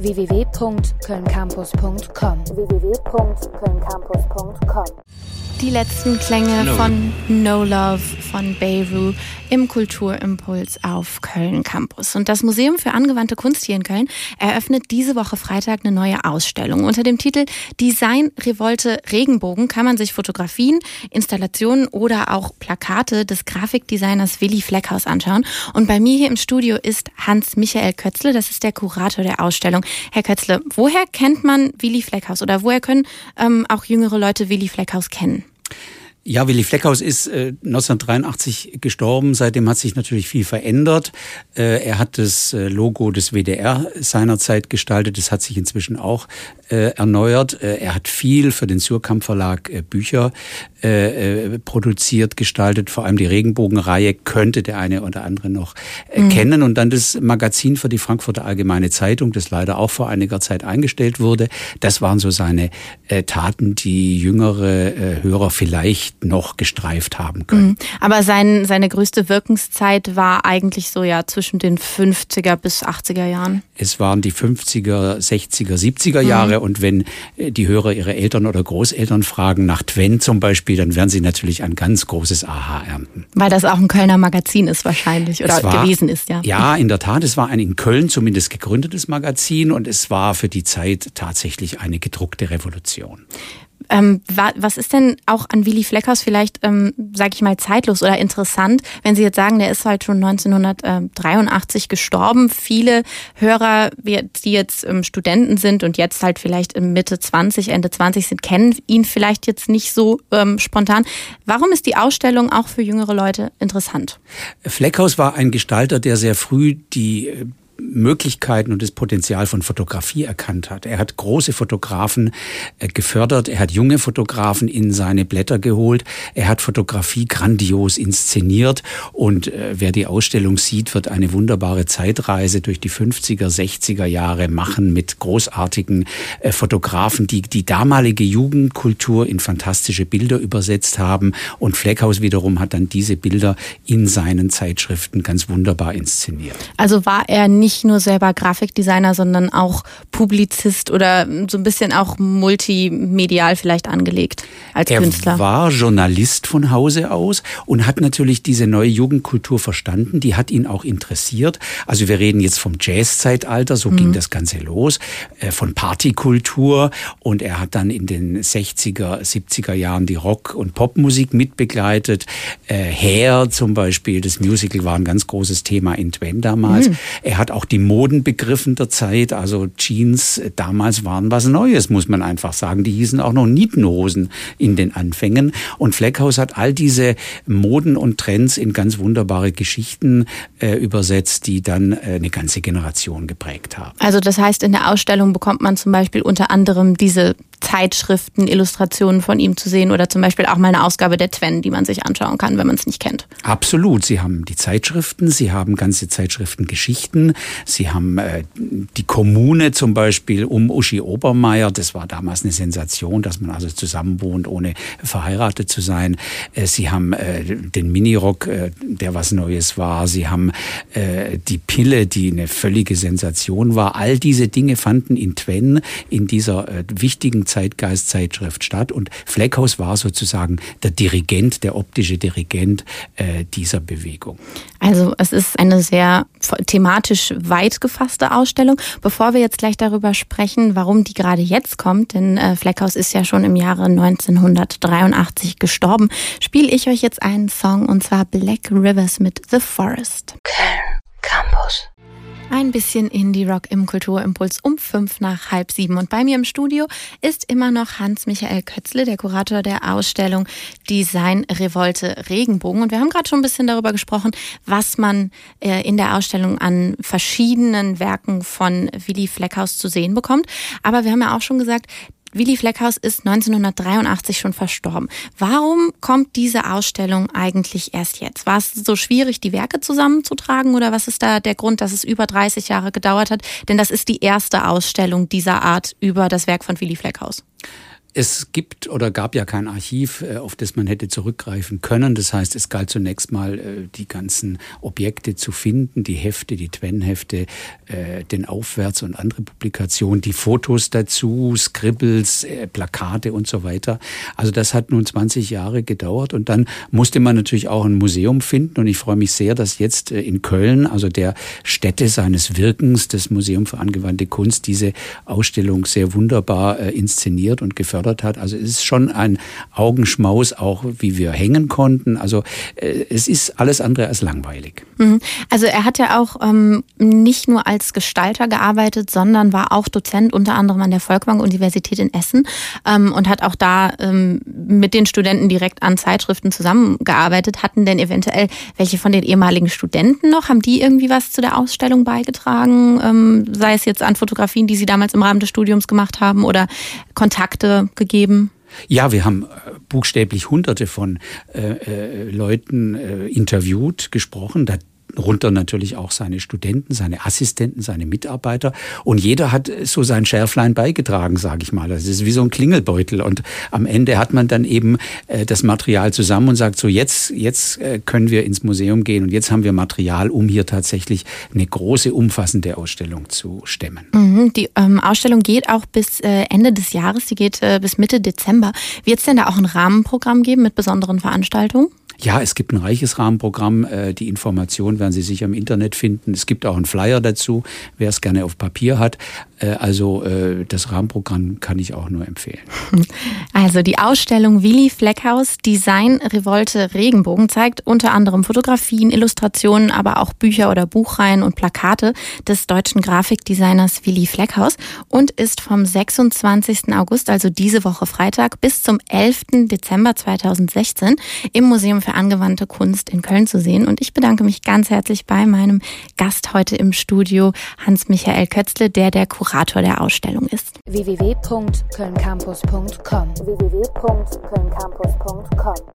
www.kölncampus.com. Die letzten Klänge von No Love von Beirut im Kulturimpuls auf Köln Campus. Und das Museum für angewandte Kunst hier in Köln eröffnet diese Woche Freitag eine neue Ausstellung. Unter dem Titel Design Revolte Regenbogen kann man sich Fotografien, Installationen oder auch Plakate des Grafikdesigners Willi Fleckhaus anschauen. Und bei mir hier im Studio ist Hans-Michael Kötzle, das ist der Kurator der Ausstellung. Herr Kötzle, woher kennt man Willi Fleckhaus oder woher können auch jüngere Leute Willi Fleckhaus kennen? Ja, Willi Fleckhaus ist 1983 gestorben. Seitdem hat sich natürlich viel verändert. Er hat das Logo des WDR seinerzeit gestaltet. Das hat sich inzwischen auch erneuert. Er hat viel für den Suhrkamp Verlag Bücher produziert, gestaltet. Vor allem die Regenbogenreihe könnte der eine oder andere noch kennen. Und dann das Magazin für die Frankfurter Allgemeine Zeitung, das leider auch vor einiger Zeit eingestellt wurde. Das waren so seine Taten, die jüngere Hörer vielleicht noch gestreift haben können. Aber seine größte Wirkenszeit war eigentlich so ja zwischen den 50er bis 80er Jahren. Es waren die 50er, 60er, 70er Jahre und wenn die Hörer ihre Eltern oder Großeltern fragen nach Twen zum Beispiel, dann werden sie natürlich ein ganz großes Aha ernten. Weil das auch ein Kölner Magazin ist wahrscheinlich oder gewesen ist, ja. Ja, in der Tat, es war ein in Köln zumindest gegründetes Magazin und es war für die Zeit tatsächlich eine gedruckte Revolution. Was ist denn auch an Willi Fleckhaus vielleicht, sag ich mal, zeitlos oder interessant, wenn Sie jetzt sagen, der ist halt schon 1983 gestorben. Viele Hörer, die jetzt Studenten sind und jetzt halt vielleicht Mitte 20, Ende 20 sind, kennen ihn vielleicht jetzt nicht so spontan. Warum ist die Ausstellung auch für jüngere Leute interessant? Fleckhaus war ein Gestalter, der sehr früh die Möglichkeiten und das Potenzial von Fotografie erkannt hat. Er hat große Fotografen gefördert, er hat junge Fotografen in seine Blätter geholt, er hat Fotografie grandios inszeniert und wer die Ausstellung sieht, wird eine wunderbare Zeitreise durch die 50er, 60er Jahre machen mit großartigen Fotografen, die die damalige Jugendkultur in fantastische Bilder übersetzt haben und Fleckhaus wiederum hat dann diese Bilder in seinen Zeitschriften ganz wunderbar inszeniert. Also war er nicht nur selber Grafikdesigner, sondern auch Publizist oder so ein bisschen auch multimedial vielleicht angelegt als Künstler. Er war Journalist von Hause aus und hat natürlich diese neue Jugendkultur verstanden. Die hat ihn auch interessiert. Also wir reden jetzt vom Jazz-Zeitalter, so ging das Ganze los, von Partykultur und er hat dann in den 60er, 70er Jahren die Rock- und Popmusik mitbegleitet. Hair zum Beispiel, das Musical war ein ganz großes Thema in Twen damals. Er hat auch die Moden begriffen der Zeit, also Jeans damals waren was Neues, muss man einfach sagen. Die hießen auch noch Nietenhosen in den Anfängen. Und Fleckhaus hat all diese Moden und Trends in ganz wunderbare Geschichten übersetzt, die dann eine ganze Generation geprägt haben. Also das heißt, in der Ausstellung bekommt man zum Beispiel unter anderem diese Zeitschriften, Illustrationen von ihm zu sehen oder zum Beispiel auch mal eine Ausgabe der Twen, die man sich anschauen kann, wenn man es nicht kennt. Absolut. Sie haben die Zeitschriften, Sie haben ganze Zeitschriftengeschichten, Sie haben die Kommune zum Beispiel um Uschi Obermeier. Das war damals eine Sensation, dass man also zusammen wohnt, ohne verheiratet zu sein. Sie haben den Minirock, der was Neues war. Sie haben die Pille, die eine völlige Sensation war. All diese Dinge fanden in Twen, in dieser wichtigen Zeitgeist-Zeitschrift statt und Fleckhaus war sozusagen der Dirigent, der optische Dirigent dieser Bewegung. Also es ist eine sehr thematisch weit gefasste Ausstellung. Bevor wir jetzt gleich darüber sprechen, warum die gerade jetzt kommt, denn Fleckhaus ist ja schon im Jahre 1983 gestorben, spiele ich euch jetzt einen Song und zwar Black Rivers mit The Forest. Köln Campus. Ein bisschen Indie-Rock im Kulturimpuls um 6:05. Und bei mir im Studio ist immer noch Hans-Michael Kötzle, der Kurator der Ausstellung Design Revolte Regenbogen. Und wir haben gerade schon ein bisschen darüber gesprochen, was man in der Ausstellung an verschiedenen Werken von Willi Fleckhaus zu sehen bekommt. Aber wir haben ja auch schon gesagt, Willi Fleckhaus ist 1983 schon verstorben. Warum kommt diese Ausstellung eigentlich erst jetzt? War es so schwierig, die Werke zusammenzutragen oder was ist da der Grund, dass es über 30 Jahre gedauert hat? Denn das ist die erste Ausstellung dieser Art über das Werk von Willi Fleckhaus. Es gibt oder gab ja kein Archiv, auf das man hätte zurückgreifen können. Das heißt, es galt zunächst mal, die ganzen Objekte zu finden, die Hefte, die Twen-Hefte, den Aufwärts und andere Publikationen, die Fotos dazu, Scribbles, Plakate und so weiter. Also das hat nun 20 Jahre gedauert und dann musste man natürlich auch ein Museum finden und ich freue mich sehr, dass jetzt in Köln, also der Stätte seines Wirkens, das Museum für angewandte Kunst, diese Ausstellung sehr wunderbar inszeniert und gefördert hat. Also es ist schon ein Augenschmaus, auch wie wir hängen konnten. Also es ist alles andere als langweilig. Also er hat ja auch nicht nur als Gestalter gearbeitet, sondern war auch Dozent unter anderem an der Folkwang-Universität in Essen und hat auch da mit den Studenten direkt an Zeitschriften zusammengearbeitet. Hatten denn eventuell welche von den ehemaligen Studenten noch? Haben die irgendwie was zu der Ausstellung beigetragen? Sei es jetzt an Fotografien, die sie damals im Rahmen des Studiums gemacht haben oder Kontakte gegeben? Ja, wir haben buchstäblich Hunderte von Leuten interviewt, gesprochen. Darunter natürlich auch seine Studenten, seine Assistenten, seine Mitarbeiter. Und jeder hat so sein Schärflein beigetragen, sage ich mal. Das ist wie so ein Klingelbeutel. Und am Ende hat man dann eben das Material zusammen und sagt so, jetzt können wir ins Museum gehen und jetzt haben wir Material, um hier tatsächlich eine große, umfassende Ausstellung zu stemmen. Die Ausstellung geht auch bis Ende des Jahres, die geht bis Mitte Dezember. Wird es denn da auch ein Rahmenprogramm geben mit besonderen Veranstaltungen? Ja, es gibt ein reiches Rahmenprogramm. Die Informationen werden Sie sicher im Internet finden. Es gibt auch einen Flyer dazu, wer es gerne auf Papier hat. Also das Rahmenprogramm kann ich auch nur empfehlen. Also die Ausstellung Willy Fleckhaus, Design, Revolte, Regenbogen zeigt unter anderem Fotografien, Illustrationen, aber auch Bücher oder Buchreihen und Plakate des deutschen Grafikdesigners Willy Fleckhaus und ist vom 26. August, also diese Woche Freitag, bis zum 11. Dezember 2016 im Museum für angewandte Kunst in Köln zu sehen. Und ich bedanke mich ganz herzlich bei meinem Gast heute im Studio, Hans-Michael Kötzle, der Kurator der Ausstellung ist. www.kölncampus.com